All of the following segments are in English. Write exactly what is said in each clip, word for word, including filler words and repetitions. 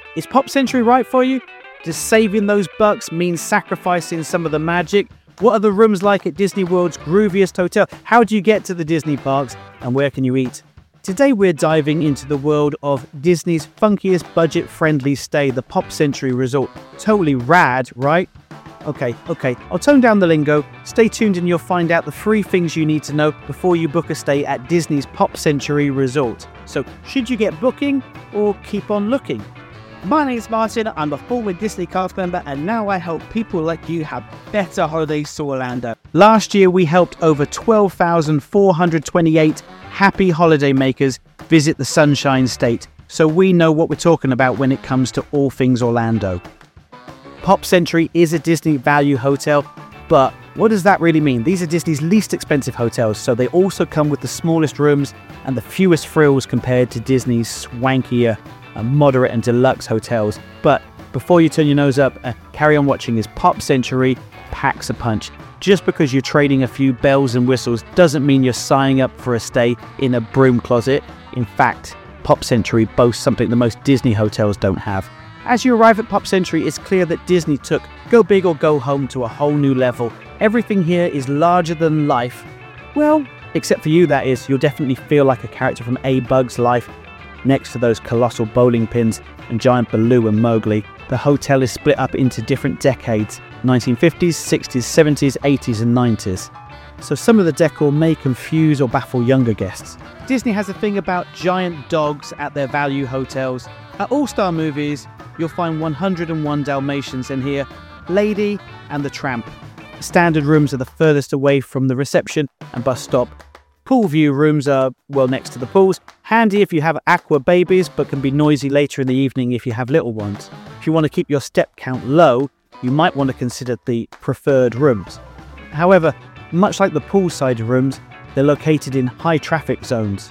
Is Pop Century right for you? Does saving those bucks mean sacrificing some of the magic? What are the rooms like at Disney World's grooviest hotel? How do you get to the Disney parks? And where can you eat? Today we're diving into the world of Disney's funkiest budget-friendly stay, the Pop Century Resort. Totally rad, right? Okay, okay, I'll tone down the lingo. Stay tuned and you'll find out the three things you need to know before you book a stay at Disney's Pop Century Resort. So, should you get booking or keep on looking? My name's Martin, I'm a former Disney cast member and now I help people like you have better holidays to Orlando. Last year we helped over twelve thousand four hundred twenty-eight happy holiday makers visit the Sunshine State, so we know what we're talking about when it comes to all things Orlando. Pop Century is a Disney value hotel, but what does that really mean? These are Disney's least expensive hotels, so they also come with the smallest rooms and the fewest frills compared to Disney's swankier, uh, moderate and deluxe hotels. But before you turn your nose up, uh, carry on watching as Pop Century packs a punch. Just because you're trading a few bells and whistles doesn't mean you're signing up for a stay in a broom closet. In fact, Pop Century boasts something that most Disney hotels don't have. As you arrive at Pop Century, it's clear that Disney took Go Big or Go Home to a whole new level. Everything here is larger than life. Well, except for you, that is. You'll definitely feel like a character from A Bug's Life. Next to those colossal bowling pins and giant Baloo and Mowgli, the hotel is split up into different decades: nineteen fifties, sixties, seventies, eighties and nineties. So some of the decor may confuse or baffle younger guests. Disney has a thing about giant dogs at their value hotels. At All-Star Movies, you'll find one hundred and one Dalmatians in here, Lady and the Tramp. Standard rooms are the furthest away from the reception and bus stop. Pool view rooms are, well, next to the pools. Handy if you have aqua babies, but can be noisy later in the evening if you have little ones. If you want to keep your step count low, you might want to consider the preferred rooms. However, much like the poolside rooms, they're located in high traffic zones.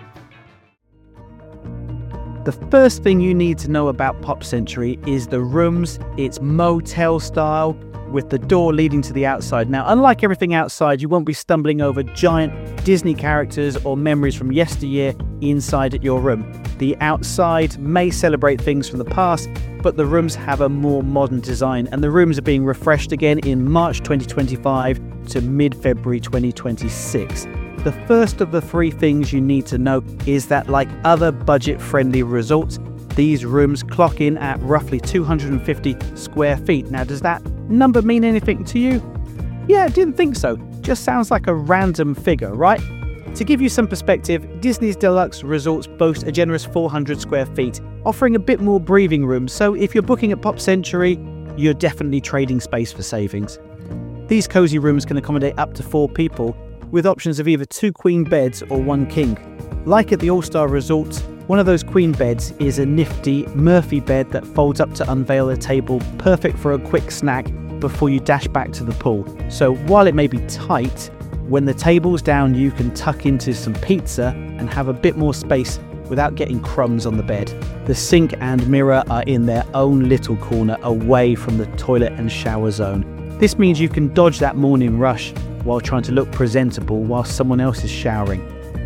The first thing you need to know about Pop Century is the rooms. It's motel style with the door leading to the outside. Now, unlike everything outside, you won't be stumbling over giant Disney characters or memories from yesteryear inside at your room. The outside may celebrate things from the past, but the rooms have a more modern design, and the rooms are being refreshed again in March twenty twenty-five to mid-February twenty twenty-six. The first of the three things you need to know is that, like other budget-friendly resorts, these rooms clock in at roughly two hundred fifty square feet. Now, does that number mean anything to you? Yeah, I didn't think so. Just sounds like a random figure, right? To give you some perspective, Disney's deluxe resorts boast a generous four hundred square feet, offering a bit more breathing room. So if you're booking at Pop Century, you're definitely trading space for savings. These cozy rooms can accommodate up to four people, with options of either two queen beds or one king. Like at the All-Star Resorts, one of those queen beds is a nifty Murphy bed that folds up to unveil a table, perfect for a quick snack before you dash back to the pool. So while it may be tight, when the table's down you can tuck into some pizza and have a bit more space without getting crumbs on the bed. The sink and mirror are in their own little corner away from the toilet and shower zone. This means you can dodge that morning rush while trying to look presentable while someone else is showering.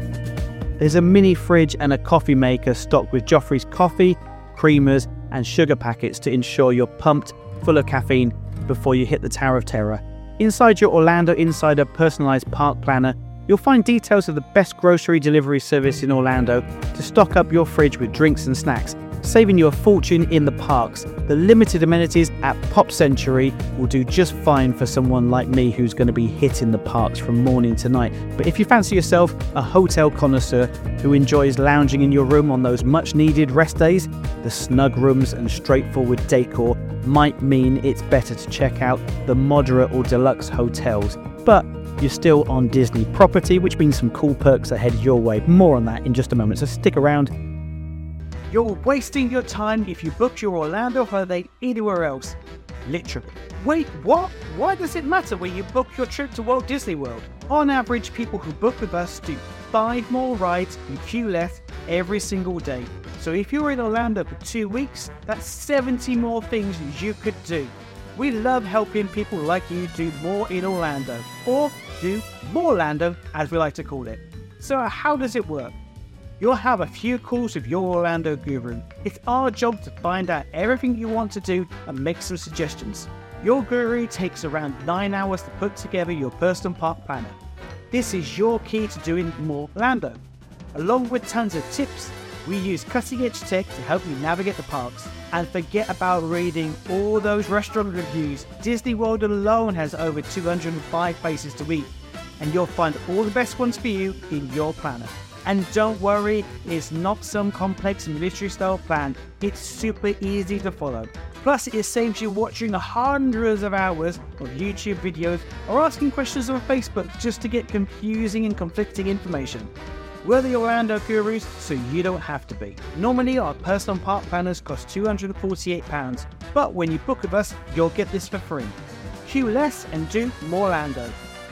There's a mini fridge and a coffee maker stocked with Joffrey's coffee, creamers and sugar packets to ensure you're pumped, full of caffeine before you hit the Tower of Terror. Inside your Orlando Insider personalized park planner, you'll find details of the best grocery delivery service in Orlando to stock up your fridge with drinks and snacks, saving you a fortune in the parks. The limited amenities at Pop Century will do just fine for someone like me who's going to be hitting the parks from morning to night. But if you fancy yourself a hotel connoisseur who enjoys lounging in your room on those much needed rest days, the snug rooms and straightforward decor might mean it's better to check out the moderate or deluxe hotels. But you're still on Disney property, which means some cool perks ahead your way. More on that in just a moment, so stick around. You're wasting your time if you book your Orlando holiday anywhere else. Literally. Wait, what? Why does it matter where you book your trip to Walt Disney World? On average, people who book with us do five more rides and queue less every single day. So if you're in Orlando for two weeks, that's seventy more things you could do. We love helping people like you do more in Orlando, or do more Orlando as we like to call it. So how does it work? you'll have a few calls with your Orlando guru. It's our job to find out everything you want to do and make some suggestions. Your guru takes around nine hours to put together your personal park planner. This is your key to doing more Orlando. Along with tons of tips, we use cutting-edge tech to help you navigate the parks. And forget about reading all those restaurant reviews. Disney World alone has over two hundred five places to eat, and you'll find all the best ones for you in your planner. And don't worry, it's not some complex military-style plan. It's super easy to follow. Plus, it saves you watching hundreds of hours of YouTube videos or asking questions on Facebook just to get confusing and conflicting information. We're the Orlando Gurus, so you don't have to be. Normally, our personal park planners cost two hundred forty-eight pounds, but when you book with us, you'll get this for free. Queue less and do more Orlando.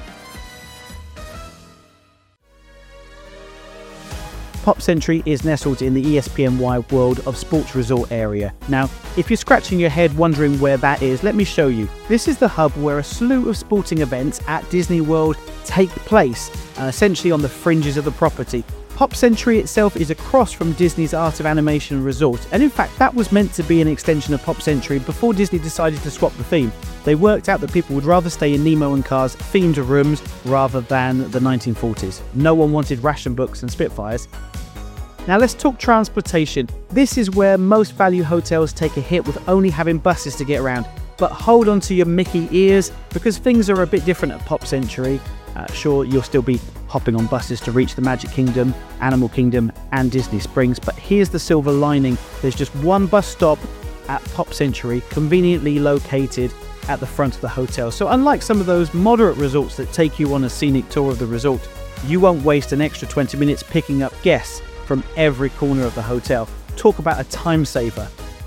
Pop Century is nestled in the E S P N wide World of Sports Resort area. Now, if you're scratching your head wondering where that is, let me show you. This is the hub where a slew of sporting events at Disney World take place, uh, essentially on the fringes of the property. Pop Century itself is across from Disney's Art of Animation Resort, and in fact that was meant to be an extension of Pop Century before Disney decided to swap the theme. They worked out that people would rather stay in Nemo and Cars themed rooms rather than the nineteen forties. No one wanted ration books and Spitfires. Now let's talk transportation. This is where most value hotels take a hit with only having buses to get around. But hold on to your Mickey ears, because things are a bit different at Pop Century. Uh, sure, you'll still be hopping on buses to reach the Magic Kingdom, Animal Kingdom and Disney Springs, but here's the silver lining. There's just one bus stop at Pop Century, conveniently located at the front of the hotel. So unlike some of those moderate resorts that take you on a scenic tour of the resort, you won't waste an extra twenty minutes picking up guests from every corner of the hotel. Talk about a time saver.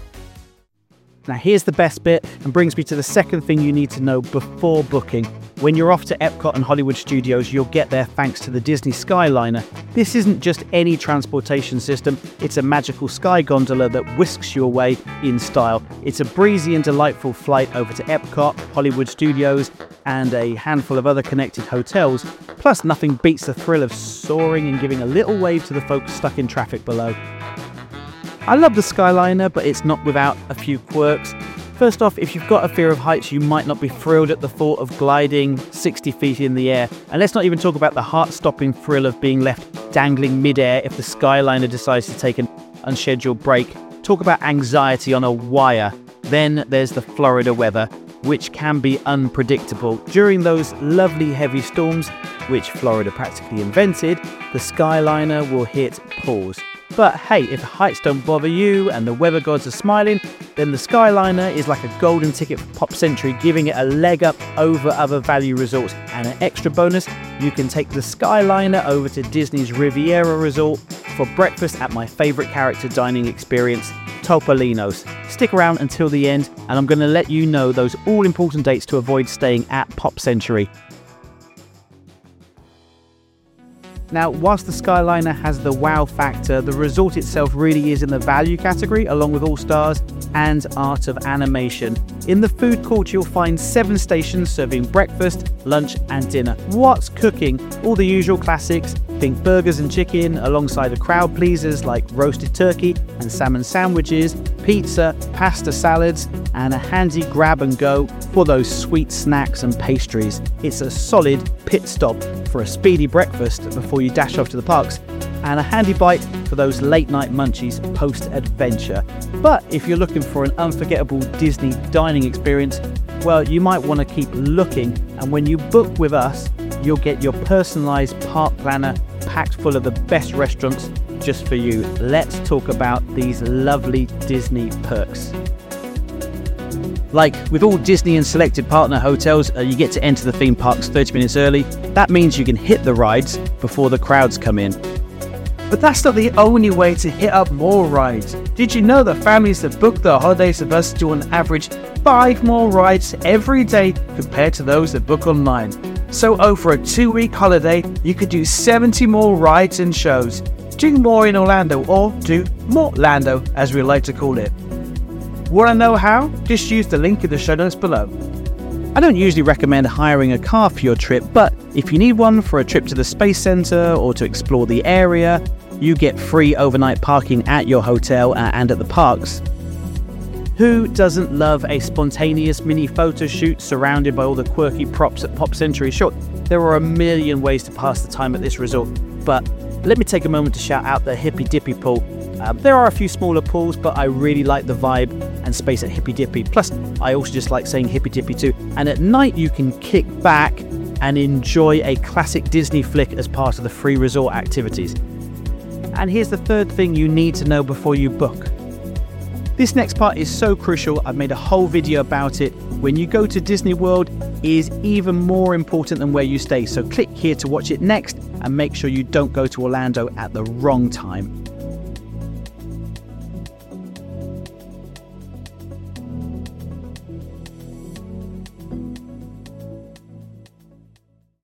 Now here's the best bit, and brings me to the second thing you need to know before booking. When you're off to Epcot and Hollywood Studios, you'll get there thanks to the Disney Skyliner. This isn't just any transportation system, it's a magical sky gondola that whisks you away in style. It's a breezy and delightful flight over to Epcot, Hollywood Studios, and a handful of other connected hotels. Plus, nothing beats the thrill of soaring and giving a little wave to the folks stuck in traffic below. I love the Skyliner, but it's not without a few quirks. First off, if you've got a fear of heights, you might not be thrilled at the thought of gliding sixty feet in the air. And let's not even talk about the heart-stopping thrill of being left dangling mid-air if the Skyliner decides to take an unscheduled break. Talk about anxiety on a wire. Then there's the Florida weather, which can be unpredictable. During those lovely heavy storms, which Florida practically invented, the Skyliner will hit pause. But hey, if the heights don't bother you and the weather gods are smiling, then the Skyliner is like a golden ticket for Pop Century, giving it a leg up over other value resorts. And an extra bonus, you can take the Skyliner over to Disney's Riviera Resort for breakfast at my favourite character dining experience, Topolino's. Stick around until the end, and I'm going to let you know those all-important dates to avoid staying at Pop Century. Now, whilst the Skyliner has the wow factor, the resort itself really is in the value category, along with All Stars and Art of Animation. In the food court, you'll find seven stations serving breakfast, lunch and dinner. What's cooking? All the usual classics. Think burgers and chicken, alongside the crowd pleasers like roasted turkey and salmon sandwiches, pizza, pasta salads, and a handy grab and go for those sweet snacks and pastries. It's a solid pit stop for a speedy breakfast before you dash off to the parks, and a handy bite for those late night munchies post-adventure. But if you're looking for an unforgettable Disney dining experience, well, you might want to keep looking, and when you book with us, you'll get your personalised park planner packed full of the best restaurants just for you. Let's talk about these lovely Disney perks. Like with all Disney and selected partner hotels, uh, you get to enter the theme parks thirty minutes early. That means you can hit the rides before the crowds come in. But that's not the only way to hit up more rides. Did you know that families that book their holidays with us do on average five more rides every day compared to those that book online? So over a two-week holiday, you could do seventy more rides and shows. Do more in Orlando, or do Mortlando, as we like to call it. Want to know how? Just use the link in the show notes below. I don't usually recommend hiring a car for your trip, but if you need one for a trip to the Space Center or to explore the area, You get free overnight parking at your hotel and at the parks. Who doesn't love a spontaneous mini photo shoot surrounded by all the quirky props at Pop Century? Sure, there are a million ways to pass the time at this resort, but let me take a moment to shout out the Hippy Dippy pool. Uh, there are a few smaller pools, but I really like the vibe and space at Hippy Dippy. Plus, I also just like saying Hippy Dippy too. And at night, you can kick back and enjoy a classic Disney flick as part of the free resort activities. And here's the third thing you need to know before you book. This next part is so crucial, I've made a whole video about it. When you go to Disney World, it is even more important than where you stay. So click here to watch it next and make sure you don't go to Orlando at the wrong time.